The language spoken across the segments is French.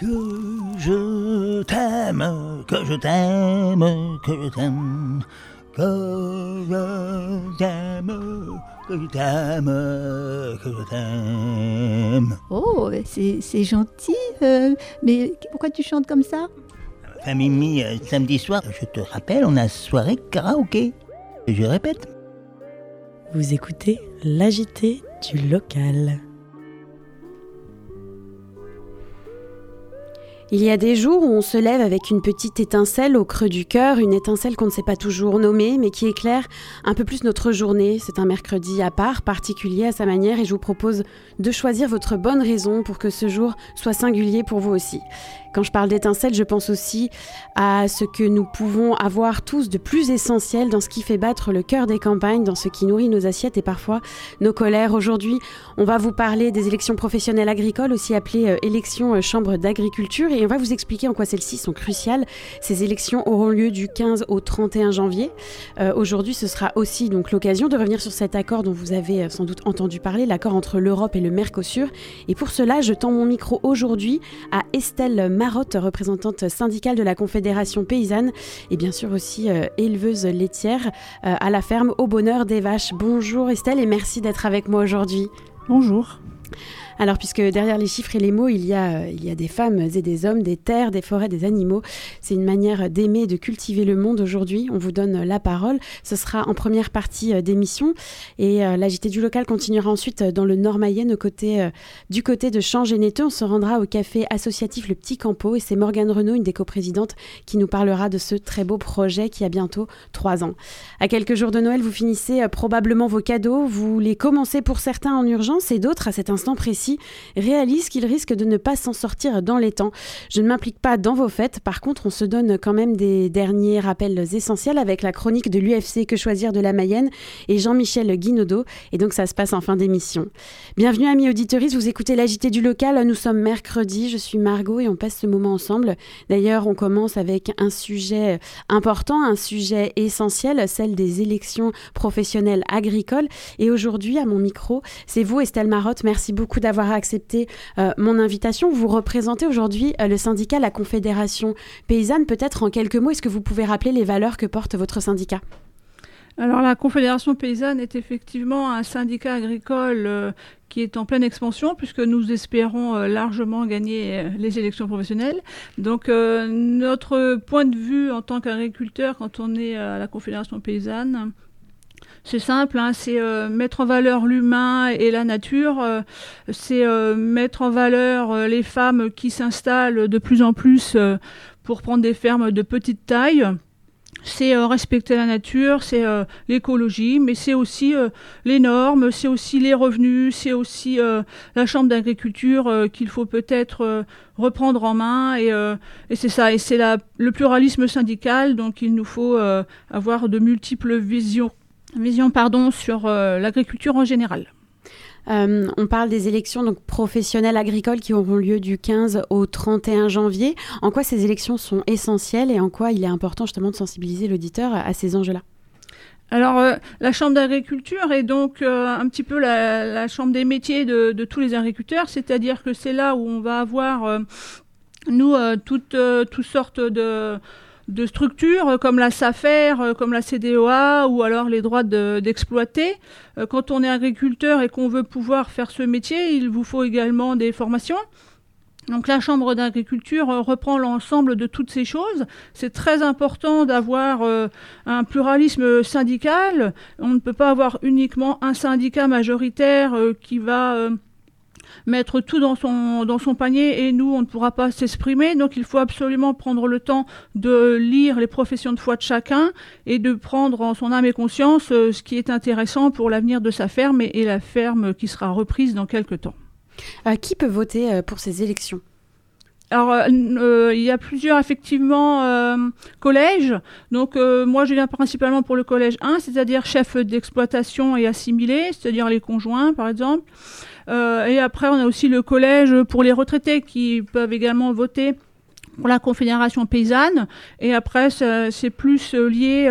Que je t'aime, que je t'aime, que je t'aime, que je t'aime, que je t'aime, que je t'aime. Oh, c'est gentil, mais pourquoi tu chantes comme ça? Enfin Mimi, samedi soir, je te rappelle, on a soirée karaoké. Je répète. Vous écoutez l'agité du local. Il y a des jours où on se lève avec une petite étincelle au creux du cœur, une étincelle qu'on ne sait pas toujours nommer, mais qui éclaire un peu plus notre journée. C'est un mercredi à part, particulier à sa manière, et je vous propose de choisir votre bonne raison pour que ce jour soit singulier pour vous aussi. Quand je parle d'étincelle, je pense aussi à ce que nous pouvons avoir tous de plus essentiel dans ce qui fait battre le cœur des campagnes, dans ce qui nourrit nos assiettes et parfois nos colères. Aujourd'hui, on va vous parler des élections professionnelles agricoles, aussi appelées élections chambre d'agriculture, et on va vous expliquer en quoi celles-ci sont cruciales. Ces élections auront lieu du 15 au 31 janvier. Aujourd'hui, ce sera aussi donc l'occasion de revenir sur cet accord dont vous avez sans doute entendu parler, l'accord entre l'Europe et le Mercosur. Et pour cela, je tends mon micro aujourd'hui à Estelle Marotte, représentante syndicale de la Confédération paysanne et bien sûr aussi éleveuse laitière à la ferme Au Bonheur des Vaches. Bonjour Estelle et merci d'être avec moi aujourd'hui. Bonjour. Alors, puisque derrière les chiffres et les mots, il y a des femmes et des hommes, des terres, des forêts, des animaux. C'est une manière d'aimer et de cultiver le monde aujourd'hui. On vous donne la parole. Ce sera en première partie d'émission. Et l'agité du local continuera ensuite dans le Nord-Mayenne, du côté de Champs-Généteux. On se rendra au café associatif Le Petit Campo. Et c'est Morgane Renaud, une des coprésidentes, qui nous parlera de ce très beau projet qui a bientôt 3 ans. À quelques jours de Noël, vous finissez probablement vos cadeaux. Vous les commencez pour certains en urgence et d'autres, à cet instant précis, réalisent qu'ils risquent de ne pas s'en sortir dans les temps. Je ne m'implique pas dans vos fêtes, par contre on se donne quand même des derniers rappels essentiels avec la chronique de l'UFC Que Choisir de la Mayenne et Jean-Michel Guinaudot, et donc ça se passe en fin d'émission. Bienvenue amis auditeuristes, vous écoutez l'agité du local, nous sommes mercredi, je suis Margot et on passe ce moment ensemble. D'ailleurs on commence avec un sujet important, un sujet essentiel, celle des élections professionnelles agricoles, et aujourd'hui à mon micro, c'est vous Estelle Marotte, merci beaucoup d'avoir accepté mon invitation. Vous représentez aujourd'hui le syndicat La Confédération paysanne. Peut-être en quelques mots, est-ce que vous pouvez rappeler les valeurs que porte votre syndicat ? Alors la Confédération paysanne est effectivement un syndicat agricole qui est en pleine expansion puisque nous espérons largement gagner les élections professionnelles. Donc notre point de vue en tant qu'agriculteur quand on est à la Confédération paysanne, c'est simple, c'est mettre en valeur l'humain et la nature, c'est mettre en valeur les femmes qui s'installent de plus en plus pour prendre des fermes de petite taille. C'est respecter la nature, c'est l'écologie, mais c'est aussi les normes, c'est aussi les revenus, c'est aussi la chambre d'agriculture qu'il faut peut-être reprendre en main et c'est ça, et c'est le pluralisme syndical, donc il nous faut avoir de multiples visions sur l'agriculture en général. On parle des élections donc professionnelles agricoles qui auront lieu du 15 au 31 janvier. En quoi ces élections sont essentielles et en quoi il est important justement de sensibiliser l'auditeur à ces enjeux-là ? Alors, la chambre d'agriculture est donc un petit peu la chambre des métiers de tous les agriculteurs, c'est-à-dire que c'est là où on va avoir, toutes sortes de structures comme la SAFER, comme la CDOA ou alors les droits d'exploiter. Quand on est agriculteur et qu'on veut pouvoir faire ce métier, il vous faut également des formations. Donc la Chambre d'agriculture reprend l'ensemble de toutes ces choses. C'est très important d'avoir un pluralisme syndical. On ne peut pas avoir uniquement un syndicat majoritaire qui va mettre tout dans son panier et nous, on ne pourra pas s'exprimer. Donc, il faut absolument prendre le temps de lire les professions de foi de chacun et de prendre en son âme et conscience ce qui est intéressant pour l'avenir de sa ferme et la ferme qui sera reprise dans quelques temps. Qui peut voter pour ces élections ? Alors, il y a plusieurs, effectivement, collèges. Donc, moi, je viens principalement pour le collège 1, c'est-à-dire chef d'exploitation et assimilé, c'est-à-dire les conjoints, par exemple. Et après, on a aussi le collège pour les retraités qui peuvent également voter pour la Confédération paysanne. Et après, c'est plus lié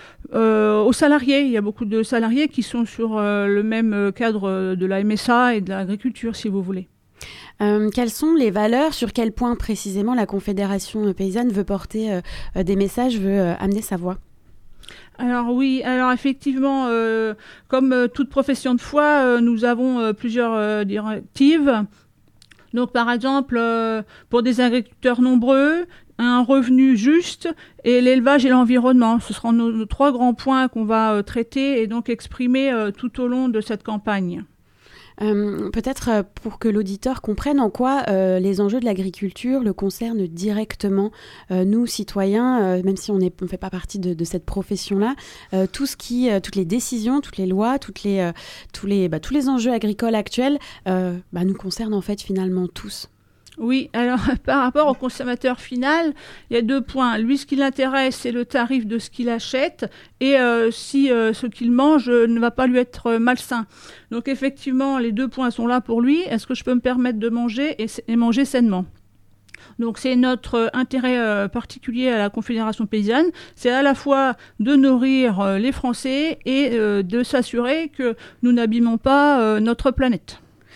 aux salariés. Il y a beaucoup de salariés qui sont sur le même cadre de la MSA et de l'agriculture, si vous voulez. Quelles sont les valeurs, sur quel point précisément la Confédération paysanne veut porter des messages, veut amener sa voix ? Alors oui, alors effectivement, comme toute profession de foi, nous avons plusieurs directives. Donc par exemple, pour des agriculteurs nombreux, un revenu juste et l'élevage et l'environnement. Ce seront nos 3 grands points qu'on va traiter et donc exprimer tout au long de cette campagne. Peut-être pour que l'auditeur comprenne en quoi les enjeux de l'agriculture le concernent directement, nous citoyens, même si on ne fait pas partie de cette profession-là, toutes les décisions, toutes les lois, tous les enjeux agricoles actuels nous concernent en fait finalement tous. Oui, alors par rapport au consommateur final, il y a 2 points. Lui, ce qui l'intéresse, c'est le tarif de ce qu'il achète et si ce qu'il mange ne va pas lui être malsain. Donc effectivement, les 2 points sont là pour lui. Est-ce que je peux me permettre de manger et manger sainement ? Donc c'est notre intérêt particulier à la Confédération paysanne, c'est à la fois de nourrir les Français et de s'assurer que nous n'abîmons pas notre planète.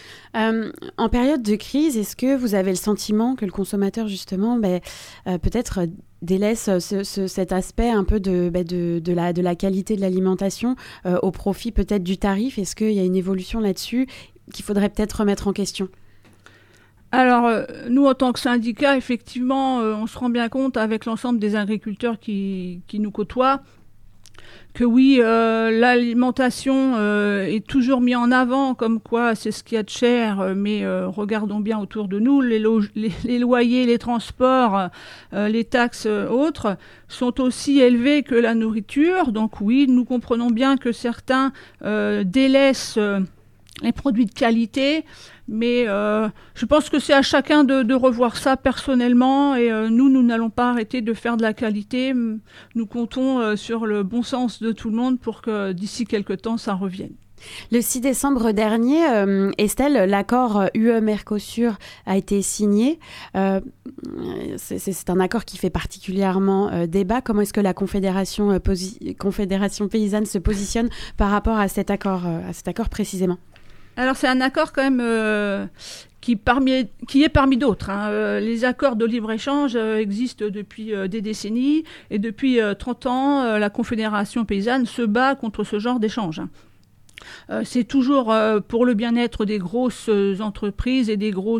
En période de crise, est-ce que vous avez le sentiment que le consommateur, justement, peut-être délaisse cet aspect un peu de la qualité de l'alimentation au profit peut-être du tarif ? Est-ce qu'il y a une évolution là-dessus qu'il faudrait peut-être remettre en question ? Alors, nous, en tant que syndicat, effectivement, on se rend bien compte avec l'ensemble des agriculteurs qui nous côtoient que oui, l'alimentation est toujours mise en avant, comme quoi c'est ce qu'il y a de cher, mais regardons bien autour de nous, les loyers, les transports, les taxes autres sont aussi élevés que la nourriture. Donc oui, nous comprenons bien que certains délaissent les produits de qualité, mais je pense que c'est à chacun de revoir ça personnellement et nous n'allons pas arrêter de faire de la qualité. Nous comptons sur le bon sens de tout le monde pour que d'ici quelques temps, ça revienne. Le 6 décembre dernier, Estelle, l'accord UE-Mercosur a été signé. C'est un accord qui fait particulièrement débat. Comment est-ce que la Confédération paysanne se positionne par rapport à cet accord précisément ? Alors c'est un accord quand même qui est parmi d'autres. Les accords de libre-échange existent depuis des décennies et depuis 30 ans, la Confédération paysanne se bat contre ce genre d'échange. C'est toujours pour le bien-être des grosses entreprises et des gros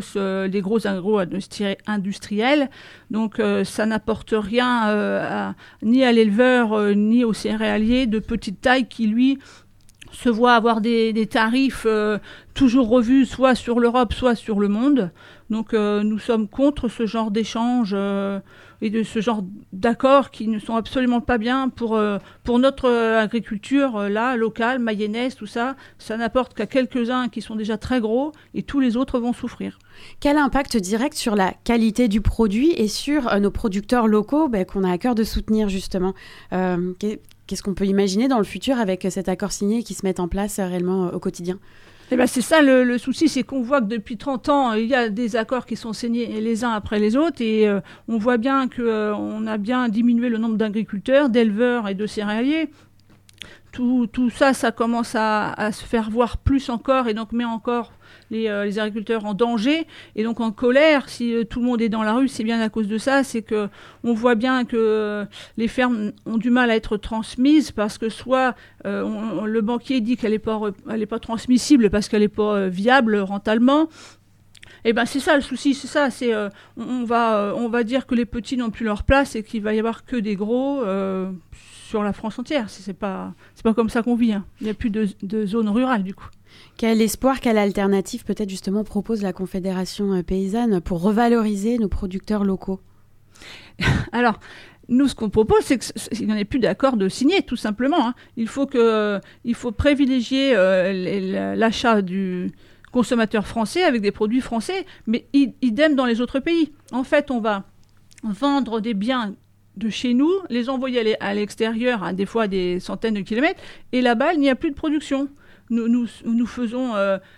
agro-industriels. Donc ça n'apporte rien ni à l'éleveur ni au céréalier de petite taille qui, lui, se voit avoir des tarifs toujours revus, soit sur l'Europe, soit sur le monde. Donc nous sommes contre ce genre d'échange et de ce genre d'accords qui ne sont absolument pas bien pour notre agriculture locale, mayonnaise, tout ça. Ça n'apporte qu'à quelques-uns qui sont déjà très gros et tous les autres vont souffrir. Quel impact direct sur la qualité du produit et sur nos producteurs locaux qu'on a à cœur de soutenir justement Qu'est-ce qu'on peut imaginer dans le futur avec cet accord signé qui se met en place réellement au quotidien ? C'est ça le souci, c'est qu'on voit que depuis 30 ans, il y a des accords qui sont signés les uns après les autres et on voit bien qu'on a bien diminué le nombre d'agriculteurs, d'éleveurs et de céréaliers. Tout ça, ça commence à se faire voir plus encore et donc met encore les agriculteurs en danger et donc en colère. Si tout le monde est dans la rue, c'est bien à cause de ça. C'est que on voit bien que les fermes ont du mal à être transmises parce que soit le banquier dit qu'elle est pas transmissible parce qu'elle est pas viable rentalement. Et c'est ça le souci, c'est ça. C'est on va dire que les petits n'ont plus leur place et qu'il va y avoir que des gros sur la France entière. C'est pas comme ça qu'on vit. Il n'y a plus de zone rurale du coup. Quel espoir, quelle alternative peut-être justement propose la Confédération paysanne pour revaloriser nos producteurs locaux ? Alors, nous, ce qu'on propose, c'est qu'il n'y en ait plus d'accord de signer, tout simplement. Il faut privilégier l'achat du consommateur français avec des produits français, mais idem dans les autres pays. En fait, on va vendre des biens de chez nous, les envoyer à l'extérieur, des fois à des centaines de kilomètres, et là-bas, il n'y a plus de production. Nous faisons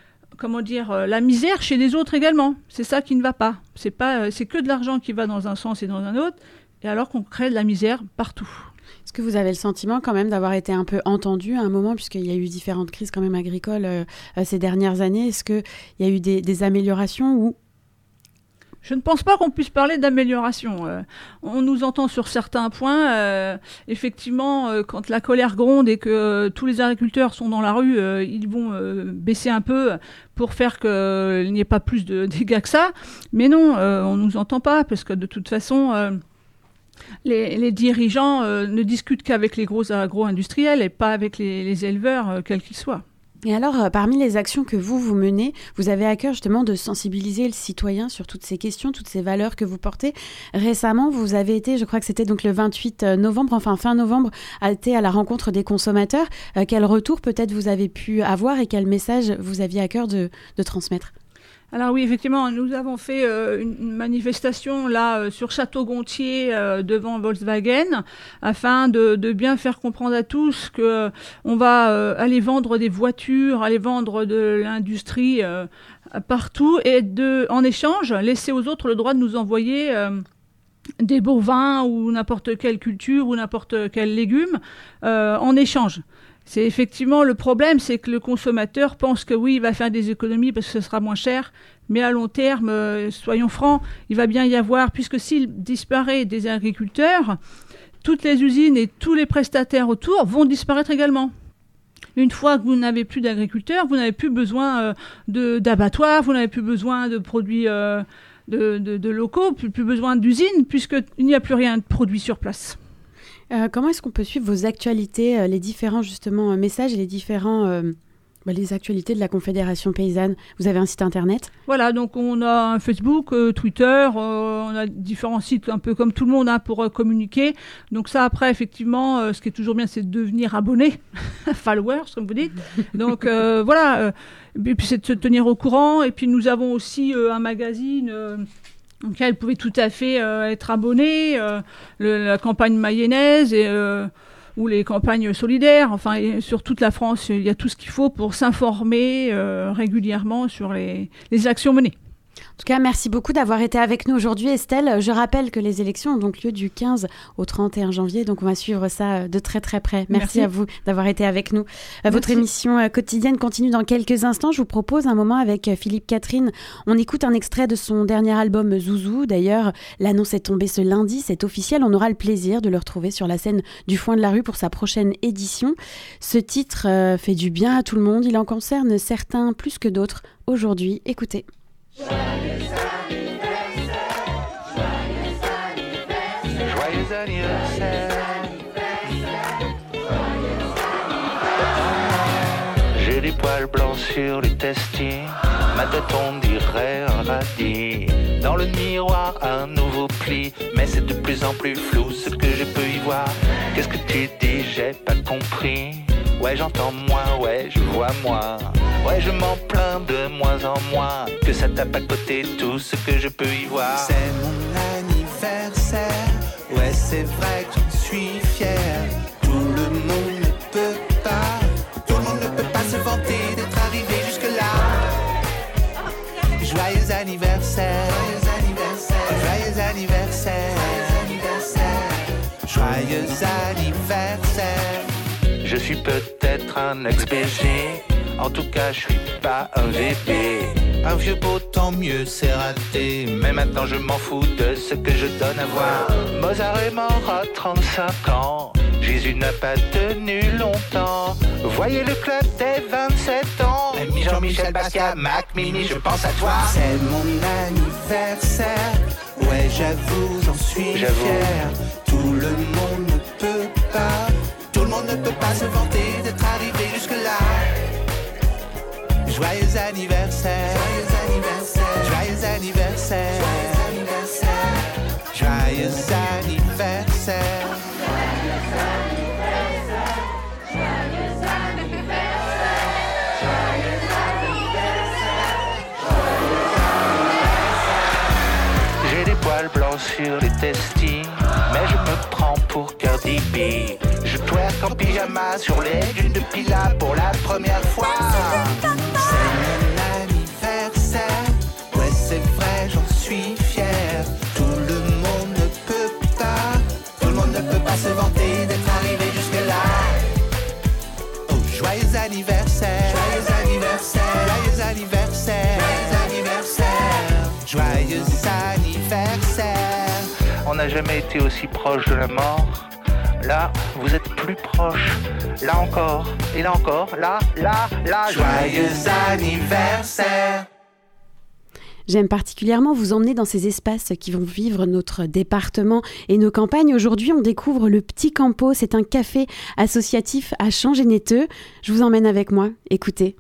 la misère chez les autres également. C'est ça qui ne va pas. C'est que de l'argent qui va dans un sens et dans un autre, et alors qu'on crée de la misère partout. Est-ce que vous avez le sentiment quand même d'avoir été un peu entendu à un moment, puisqu'il y a eu différentes crises quand même agricoles ces dernières années? Est-ce qu'il y a eu des améliorations ou... Je ne pense pas qu'on puisse parler d'amélioration. On nous entend sur certains points. Effectivement, quand la colère gronde et que tous les agriculteurs sont dans la rue, ils vont baisser un peu pour faire qu'il n'y ait pas plus de dégâts que ça. Mais non, on ne nous entend pas parce que de toute façon... Les dirigeants ne discutent qu'avec les gros agro-industriels et pas avec les éleveurs, quels qu'ils soient. Et alors, parmi les actions que vous menez, vous avez à cœur justement de sensibiliser le citoyen sur toutes ces questions, toutes ces valeurs que vous portez. Récemment, vous avez été, je crois que c'était donc le 28 novembre, enfin fin novembre, été à la rencontre des consommateurs. Quel retour peut-être vous avez pu avoir et quel message vous aviez à cœur de transmettre ? Alors oui, effectivement, nous avons fait une manifestation là sur Château-Gontier devant Volkswagen afin de bien faire comprendre à tous que on va aller vendre des voitures, aller vendre de l'industrie partout et en échange laisser aux autres le droit de nous envoyer des bovins ou n'importe quelle culture ou n'importe quel légume en échange. C'est effectivement le problème, c'est que le consommateur pense que oui, il va faire des économies parce que ce sera moins cher, mais à long terme, soyons francs, il va bien y avoir, puisque s'il disparaît des agriculteurs, toutes les usines et tous les prestataires autour vont disparaître également. Une fois que vous n'avez plus d'agriculteurs, vous n'avez plus besoin d'abattoirs, vous n'avez plus besoin de produits de locaux, plus besoin d'usines, puisqu'il n'y a plus rien de produit sur place. Comment est-ce qu'on peut suivre vos actualités, les différents justement messages et les différents les actualités de la Confédération paysanne? Vous avez un site internet? Voilà, donc on a un Facebook, Twitter, on a différents sites un peu comme tout le monde pour communiquer. Donc ça après effectivement, ce qui est toujours bien, c'est de devenir abonné, followers comme vous dites. Donc voilà, et puis c'est de se tenir au courant. Et puis nous avons aussi un magazine. auquel vous pouvez tout à fait être abonné, la campagne mayonnaise ou les campagnes solidaires. Enfin, sur toute la France, il y a tout ce qu'il faut pour s'informer régulièrement sur les actions menées. En tout cas, merci beaucoup d'avoir été avec nous aujourd'hui, Estelle. Je rappelle que les élections ont donc lieu du 15 au 31 janvier, donc on va suivre ça de très très près. Merci à vous d'avoir été avec nous. Votre émission quotidienne continue dans quelques instants. Je vous propose un moment avec Philippe Catherine. On écoute un extrait de son dernier album Zouzou. D'ailleurs, l'annonce est tombée ce lundi, c'est officiel. On aura le plaisir de le retrouver sur la scène du Foin de la Rue pour sa prochaine édition. Ce titre fait du bien à tout le monde. Il en concerne certains plus que d'autres. Aujourd'hui, écoutez. Joyeux anniversaire. J'ai des poils blancs sur les testis, ma tête on dirait un radis. Dans le miroir un nouveau pli, mais c'est de plus en plus flou ce que je peux y voir. Qu'est-ce que tu dis, j'ai pas compris. Ouais j'entends moins, ouais je vois moins. Ouais je m'en plains de moins en moins, que ça tape à côté tout ce que je peux y voir. C'est mon anniversaire, ouais c'est vrai que j'en suis fier. Tout le monde ne peut pas, tout le monde ne peut pas se vanter d'être arrivé jusque là. Joyeux anniversaire, joyeux anniversaire, joyeux anniversaire, joyeux anniversaire. Je suis peut-être un ex-BG, en tout cas je suis pas un VP. Un vieux beau tant mieux c'est raté, mais maintenant je m'en fous de ce que je donne à voir. Mozart est mort à 35 ans, Jésus n'a pas tenu longtemps. Voyez le club des 27 ans, Ami Jean-Michel Basquiat, Mac, Mimi, je pense à toi. C'est mon anniversaire, ouais j'avoue j'en suis fier. Tout le monde ne peut pas, tout le monde ne peut pas se vanter d'être arrivé jusque là. Joyeux anniversaire, joyeux anniversaire, joyeux anniversaire, joyeux anniversaire, joyeux anniversaire. J'ai des poils blancs sur les testis, mais je me prends pour Cardi B. Je twerk en pyjama sur les dunes de Pila pour la première fois. C'est mon anniversaire, ouais c'est vrai j'en suis fier. Tout le monde ne peut pas, tout le monde ne peut pas se vanter d'être arrivé Joyeux anniversaire. On n'a jamais été aussi proche de la mort. Là, vous êtes plus proche. Là encore, et là encore, là. Joyeux anniversaire. J'aime particulièrement vous emmener dans ces espaces qui vont vivre notre département et nos campagnes. Aujourd'hui, on découvre le Petit Campo. C'est un café associatif à Champs-Généteux. Je vous emmène avec moi. Écoutez.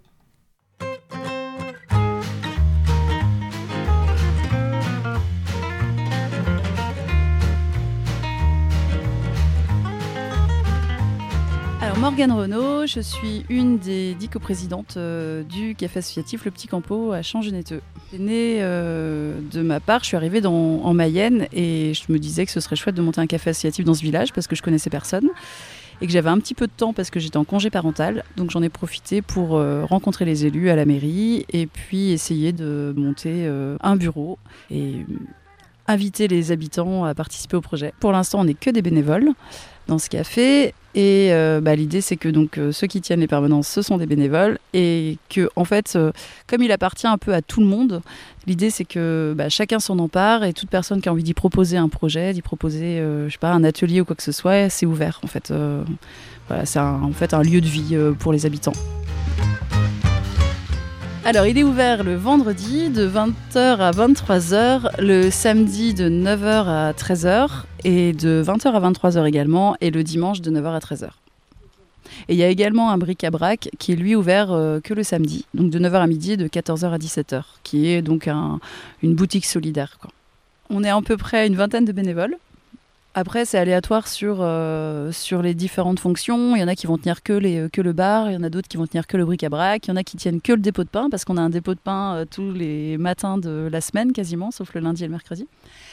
Alors Morgane Renaud, je suis une des 10 coprésidentes du café associatif Le Petit Campo à Champs-Généteux. C'est né de ma part, je suis arrivée en Mayenne et je me disais que ce serait chouette de monter un café associatif dans ce village parce que je connaissais personne et que j'avais un petit peu de temps parce que j'étais en congé parental. Donc j'en ai profité pour rencontrer les élus à la mairie et puis essayer de monter un bureau et inviter les habitants à participer au projet. Pour l'instant, on n'est que des bénévoles dans ce café et l'idée c'est que donc ceux qui tiennent les permanences ce sont des bénévoles et que en fait comme il appartient un peu à tout le monde, l'idée c'est que chacun s'en empare et toute personne qui a envie d'y proposer un projet, d'y proposer un atelier ou quoi que ce soit, c'est ouvert en fait. C'est un lieu de vie pour les habitants. Alors, il est ouvert le vendredi de 20h à 23h, le samedi de 9h à 13h et de 20h à 23h également, et le dimanche de 9h à 13h. Et il y a également un bric-à-brac qui est lui ouvert que le samedi, donc de 9h à midi et de 14h à 17h, qui est donc une boutique solidaire, quoi. On est à peu près une vingtaine de bénévoles. Après, c'est aléatoire sur les différentes fonctions. Il y en a qui vont tenir que le bar, il y en a d'autres qui vont tenir que le bric-à-brac, il y en a qui tiennent que le dépôt de pain, parce qu'on a un dépôt de pain tous les matins de la semaine quasiment, sauf le lundi et le mercredi.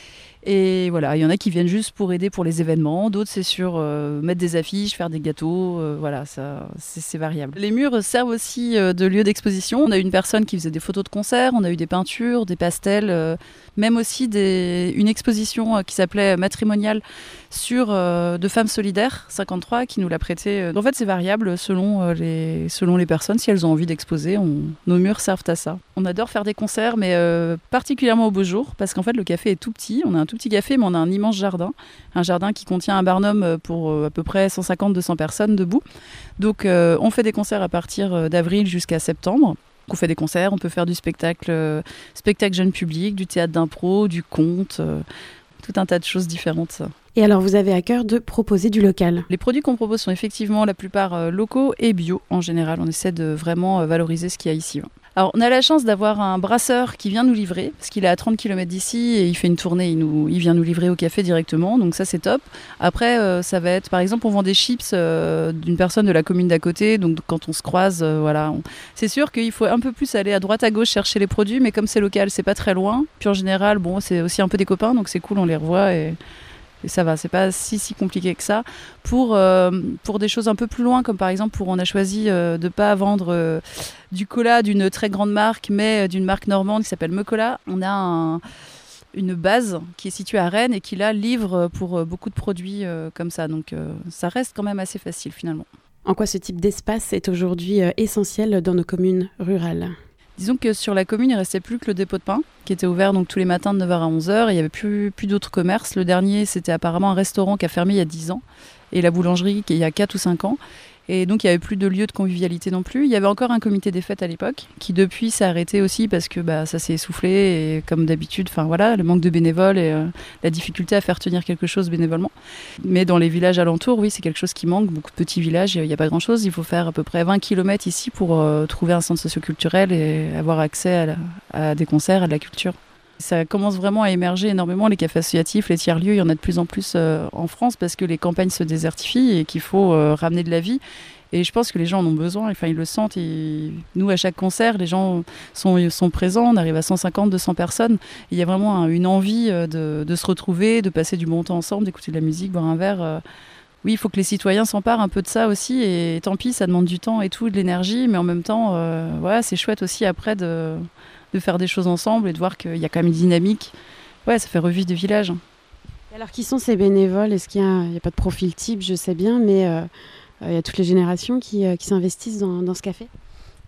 Et voilà, il y en a qui viennent juste pour aider pour les événements, d'autres c'est sur mettre des affiches, faire des gâteaux, ça c'est variable. Les murs servent aussi de lieu d'exposition. On a eu une personne qui faisait des photos de concert, on a eu des peintures, des pastels, même aussi une exposition qui s'appelait Matrimonial sur de femmes solidaires, 53, qui nous l'a prêté. En fait c'est variable selon les personnes, si elles ont envie d'exposer, nos murs servent à ça. On adore faire des concerts, mais particulièrement au beau jour, parce qu'en fait le café est tout petit, on a un tout petit café, mais on a un immense jardin. Un jardin qui contient un barnum pour à peu près 150-200 personnes debout. Donc on fait des concerts à partir d'avril jusqu'à septembre. On fait des concerts, on peut faire du spectacle jeune public, du théâtre d'impro, du conte, tout un tas de choses différentes. Et alors vous avez à cœur de proposer du local. Les produits qu'on propose sont effectivement la plupart locaux et bio en général. On essaie de vraiment valoriser ce qu'il y a ici. Alors, on a la chance d'avoir un brasseur qui vient nous livrer, parce qu'il est à 30 km d'ici et il fait une tournée, il vient nous livrer au café directement, donc ça c'est top. Après, ça va être, par exemple, on vend des chips d'une personne de la commune d'à côté, donc quand on se croise, c'est sûr qu'il faut un peu plus aller à droite à gauche chercher les produits, mais comme c'est local, c'est pas très loin. Puis en général, c'est aussi un peu des copains, donc c'est cool, on les revoit et ça va, c'est pas si compliqué que ça. Pour des choses un peu plus loin, comme par exemple, on a choisi de pas vendre du cola d'une très grande marque, mais d'une marque normande qui s'appelle Mecola. On a une base qui est située à Rennes et qui là livre pour beaucoup de produits comme ça. Donc ça reste quand même assez facile finalement. En quoi ce type d'espace est aujourd'hui essentiel dans nos communes rurales ? Disons que sur la commune, il ne restait plus que le dépôt de pain, qui était ouvert donc tous les matins de 9h à 11h. Et il n'y avait plus d'autres commerces. Le dernier, c'était apparemment un restaurant qui a fermé il y a 10 ans. Et la boulangerie, qui il y a 4 ou 5 ans. Et donc, il n'y avait plus de lieu de convivialité non plus. Il y avait encore un comité des fêtes à l'époque, qui depuis s'est arrêté aussi parce que ça s'est essoufflé. Et comme d'habitude, le manque de bénévoles et la difficulté à faire tenir quelque chose bénévolement. Mais dans les villages alentours, oui, c'est quelque chose qui manque. Beaucoup de petits villages, il n'y a pas grand-chose. Il faut faire à peu près 20 km ici pour trouver un centre socioculturel et avoir accès à des concerts, à de la culture. Ça commence vraiment à émerger énormément, les cafés associatifs, les tiers-lieux, il y en a de plus en plus en France parce que les campagnes se désertifient et qu'il faut ramener de la vie. Et je pense que les gens en ont besoin, ils le sentent. Et nous, à chaque concert, les gens sont présents, on arrive à 150-200 personnes. Et il y a vraiment une envie de se retrouver, de passer du bon temps ensemble, d'écouter de la musique, boire un verre. Oui, il faut que les citoyens s'emparent un peu de ça aussi. Et tant pis, ça demande du temps et tout, de l'énergie. Mais en même temps, c'est chouette aussi après de faire des choses ensemble et de voir qu'il y a quand même une dynamique. Ouais, ça fait revivre des villages. Alors, qui sont ces bénévoles ? Est-ce qu'il n'y a pas de profil type ? Je sais bien, mais il y a toutes les générations qui s'investissent dans ce café.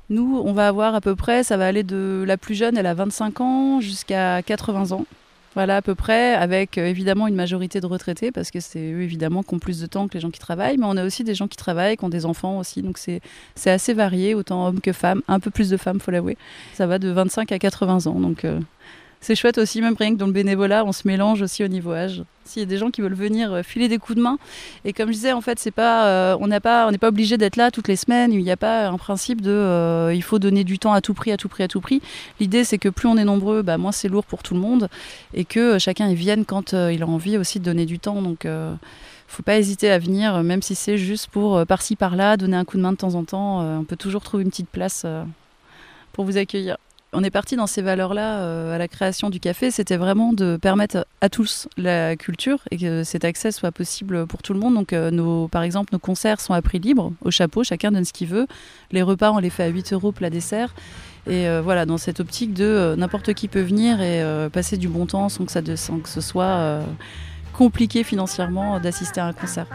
Nous, on va avoir à peu près, ça va aller de la plus jeune, elle a 25 ans, jusqu'à 80 ans. Voilà, à peu près, avec évidemment une majorité de retraités, parce que c'est eux, évidemment, qui ont plus de temps que les gens qui travaillent. Mais on a aussi des gens qui travaillent, qui ont des enfants aussi. Donc c'est assez varié, autant hommes que femmes. Un peu plus de femmes, faut l'avouer. Ça va de 25 à 80 ans. Donc c'est chouette aussi, même rien que dans le bénévolat, on se mélange aussi au niveau âge. S'il y a des gens qui veulent venir filer des coups de main. Et comme je disais, en fait, c'est pas, on n'est pas obligé d'être là toutes les semaines. Il n'y a pas un principe de il faut donner du temps à tout prix, à tout prix, à tout prix. L'idée, c'est que plus on est nombreux, moins c'est lourd pour tout le monde. Et que chacun y vienne quand il a envie aussi de donner du temps. Donc, faut pas hésiter à venir, même si c'est juste pour par-ci, par-là, donner un coup de main de temps en temps. On peut toujours trouver une petite place pour vous accueillir. On est parti dans ces valeurs-là à la création du café, c'était vraiment de permettre à tous la culture et que cet accès soit possible pour tout le monde. Donc par exemple, nos concerts sont à prix libre, au chapeau, chacun donne ce qu'il veut. Les repas, on les fait à 8 € plat dessert. Et voilà, dans cette optique de n'importe qui peut venir et passer du bon temps sans que ce soit compliqué financièrement d'assister à un concert.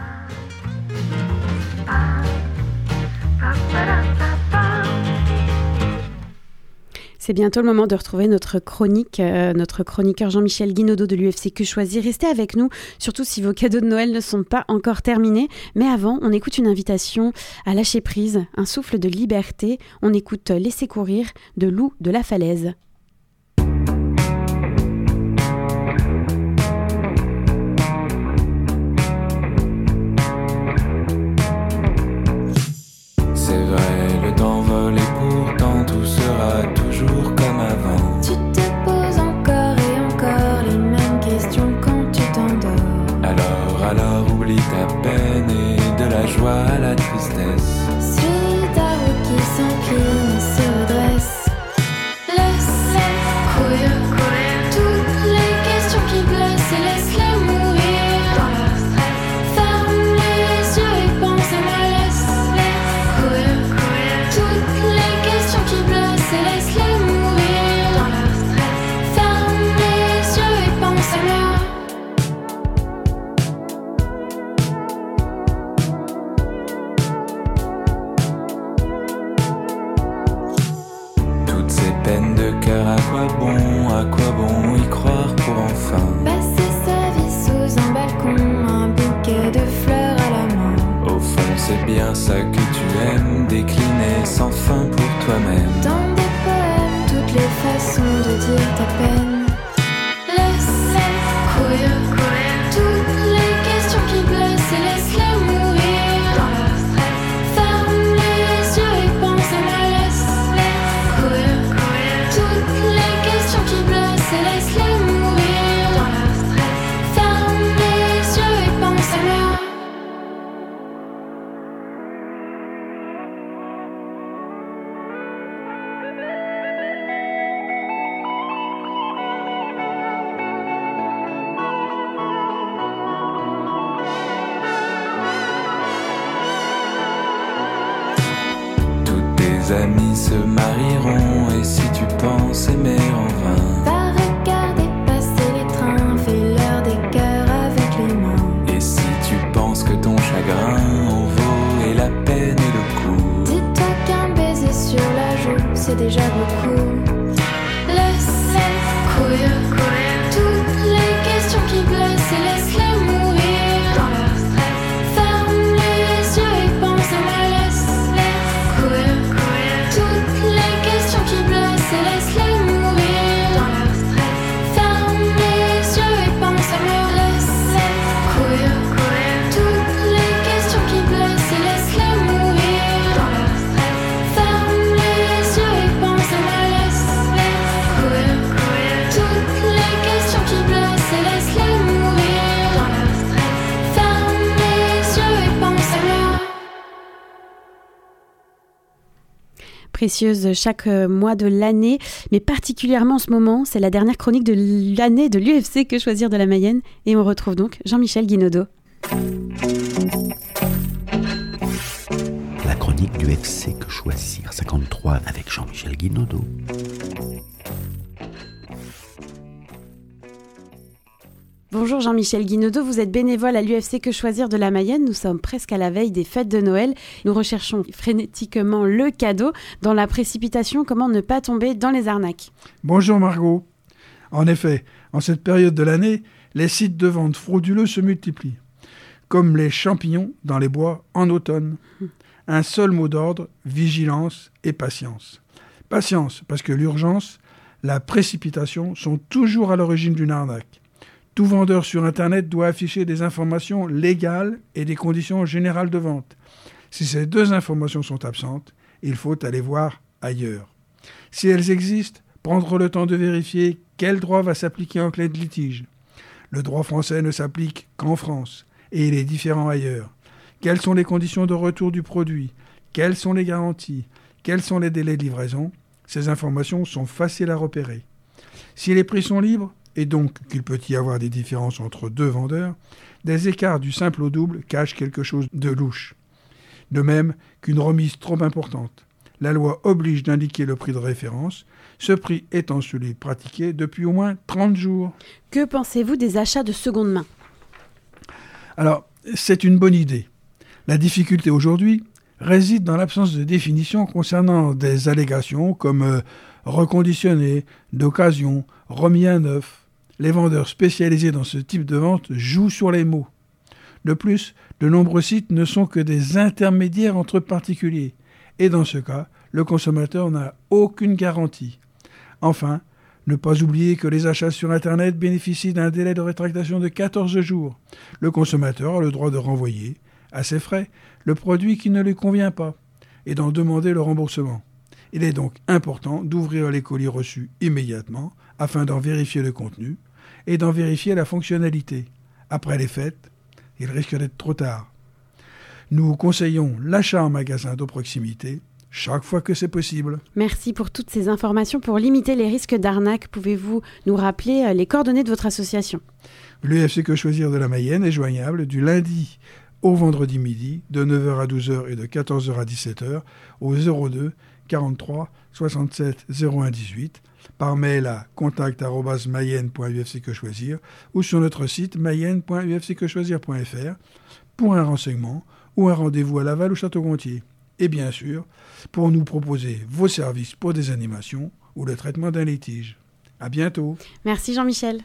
C'est bientôt le moment de retrouver notre chroniqueur Jean-Michel Guinaudot de l'UFC Que Choisir. Restez avec nous, surtout si vos cadeaux de Noël ne sont pas encore terminés. Mais avant, on écoute une invitation à lâcher prise, un souffle de liberté. On écoute Laisser courir de Lou de la Falaise. C'est vrai, le temps vole et pourtant tout sera toujours comme avant. Tu te poses encore et encore les mêmes questions quand tu t'endors. Alors oublie ta peine et de la joie à la tristesse. Suis ta route qui s'incline et se redresse. Laisse courir toutes les questions qui blessent et laisse-les mourir dans leur stress. Ferme les yeux et pense à moi, laisse-les courir toutes les questions qui blessent et laisse-les mourir dans leur stress. Ferme les yeux et pense à moi. Toutes ces peines de cœur, à quoi bon y croire pour enfin Passer sa vie sous un balcon, un bouquet de fleurs à la main. Au fond c'est bien ça que tu aimes, décliner sans fin pour toi-même. Dans des poèmes, toutes les façons de dire ta peine. Laisse courir toutes les questions qui blessent et laisse-les mourir dans leur stress. Ferme les yeux et pense à moi, laisse-les courir toutes les questions qui blessent et laisse-les mourir dans leur stress. Ferme les yeux et pense à moi. Tous tes amis se marieront et si tu penses aimer en vain. Va regarder passer les trains, fais-leur des cœurs avec les mains. Et si tu penses que ton chagrin en vaut et la peine et le coup, Dis-toi qu'un baiser sur la joue, c'est déjà beaucoup. Laisse courir toutes les questions qui blessent et laisse-les mourir dans leur stress. Ferme les yeux et pense à moi, laisse-les courir toutes les questions qui blessent et laisse-les mourir dans leur stress. Ferme les yeux et pense à moi, laisse-les courir toutes les questions qui blessent et laisse-les mourir dans leur stress. Ferme les yeux et pense à moi, laisse-les courir toutes les questions qui blessent et laisse-les mourir dans leur stress. Ferme les yeux et pense à moi. Précieuse chaque mois de l'année, mais particulièrement en ce moment, c'est la dernière chronique de l'année de l'UFC Que Choisir de la Mayenne. Et on retrouve donc Jean-Michel Guinaudot. La chronique du UFC Que Choisir 53 avec Jean-Michel Guinaudot. Bonjour Jean-Michel Guinaudot, vous êtes bénévole à l'UFC Que Choisir de la Mayenne. Nous sommes presque à la veille des fêtes de Noël. Nous recherchons frénétiquement le cadeau. Dans la précipitation, comment ne pas tomber dans les arnaques? Bonjour Margot. En effet, en cette période de l'année, les sites de vente frauduleux se multiplient. Comme les champignons dans les bois en automne. Un seul mot d'ordre, vigilance et patience. Patience, parce que l'urgence, la précipitation sont toujours à l'origine d'une arnaque. Tout vendeur sur Internet doit afficher des informations légales et des conditions générales de vente. Si ces deux informations sont absentes, il faut aller voir ailleurs. Si elles existent, prendre le temps de vérifier quel droit va s'appliquer en cas de litige. Le droit français ne s'applique qu'en France et il est différent ailleurs. Quelles sont les conditions de retour du produit? Quelles sont les garanties? Quels sont les délais de livraison? Ces informations sont faciles à repérer. Si les prix sont libres, et donc qu'il peut y avoir des différences entre deux vendeurs, des écarts du simple au double cachent quelque chose de louche. De même qu'une remise trop importante. La loi oblige d'indiquer le prix de référence, ce prix étant celui pratiqué depuis au moins 30 jours. Que pensez-vous des achats de seconde main? Alors, c'est une bonne idée. La difficulté aujourd'hui réside dans l'absence de définition concernant des allégations comme reconditionné, d'occasion, remis à neuf. Les vendeurs spécialisés dans ce type de vente jouent sur les mots. De plus, de nombreux sites ne sont que des intermédiaires entre particuliers. Et dans ce cas, le consommateur n'a aucune garantie. Enfin, ne pas oublier que les achats sur Internet bénéficient d'un délai de rétractation de 14 jours. Le consommateur a le droit de renvoyer, à ses frais, le produit qui ne lui convient pas et d'en demander le remboursement. Il est donc important d'ouvrir les colis reçus immédiatement afin d'en vérifier le contenu et d'en vérifier la fonctionnalité. Après les fêtes, il risque d'être trop tard. Nous conseillons l'achat en magasin de proximité chaque fois que c'est possible. Merci pour toutes ces informations. Pour limiter les risques d'arnaque, pouvez-vous nous rappeler les coordonnées de votre association? L'UFC Que Choisir de la Mayenne est joignable du lundi au vendredi midi, de 9h à 12h et de 14h à 17h, au 02 43 67 01 18, par mail à contact@mayenne.ufcquechoisir ou sur notre site mayenne.ufcquechoisir.fr pour un renseignement ou un rendez-vous à Laval ou Château-Gontier. Et bien sûr, pour nous proposer vos services pour des animations ou le traitement d'un litige. À bientôt. Merci Jean-Michel.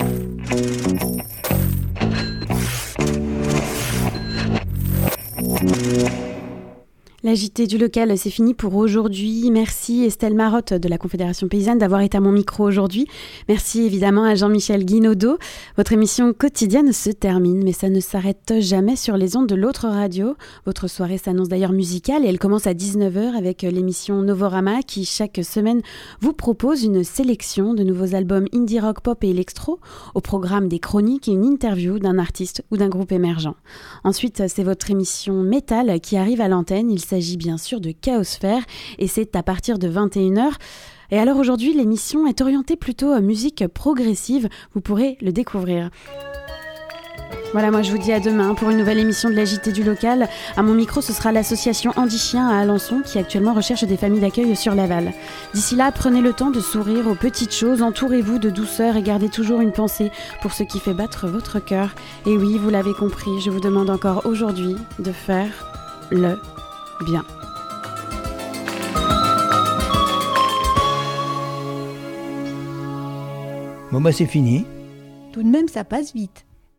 La JT du local, c'est fini pour aujourd'hui. Merci Estelle Marotte de la Confédération Paysanne d'avoir été à mon micro aujourd'hui. Merci évidemment à Jean-Michel Guinaudot. Votre émission quotidienne se termine, mais ça ne s'arrête jamais sur les ondes de l'autre radio. Votre soirée s'annonce d'ailleurs musicale et elle commence à 19h avec l'émission Novorama qui chaque semaine vous propose une sélection de nouveaux albums indie rock, pop et électro. Au programme des chroniques et une interview d'un artiste ou d'un groupe émergent. Ensuite, c'est votre émission Métal qui arrive à l'antenne. Il s'agit bien sûr de Chaosphère et c'est à partir de 21h. Et alors aujourd'hui, l'émission est orientée plutôt à musique progressive. Vous pourrez le découvrir. Voilà, moi je vous dis à demain pour une nouvelle émission de la JT du local. À mon micro, ce sera l'association Andy-Chien à Alençon qui actuellement recherche des familles d'accueil sur Laval. D'ici là, prenez le temps de sourire aux petites choses, entourez-vous de douceur et gardez toujours une pensée pour ce qui fait battre votre cœur. Et oui, vous l'avez compris, je vous demande encore aujourd'hui de faire le bien. Bon bah c'est fini. Tout de même, ça passe vite.